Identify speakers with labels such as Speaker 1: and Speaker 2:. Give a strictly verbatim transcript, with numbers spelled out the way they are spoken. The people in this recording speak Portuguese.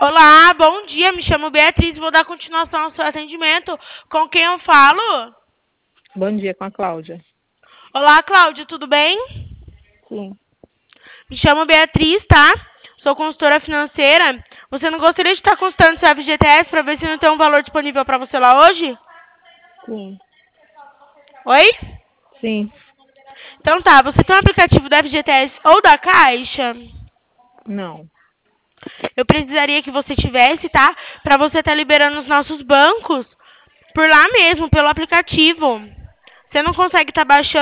Speaker 1: Olá, bom dia. Me chamo Beatriz. Vou dar continuação ao seu atendimento. Com quem eu falo?
Speaker 2: Bom dia, com a Cláudia.
Speaker 1: Olá, Cláudia, tudo bem?
Speaker 2: Sim.
Speaker 1: Me chamo Beatriz, tá? Sou consultora financeira. Você não gostaria de estar consultando seu F G T S para ver se não tem um valor disponível para você lá hoje?
Speaker 2: Sim.
Speaker 1: Oi?
Speaker 2: Sim.
Speaker 1: Então tá, você tem um aplicativo do F G T S ou da Caixa?
Speaker 2: Não.
Speaker 1: Eu precisaria que você tivesse, tá? Para você estar liberando os nossos bancos por lá mesmo, pelo aplicativo. Você não consegue estar baixando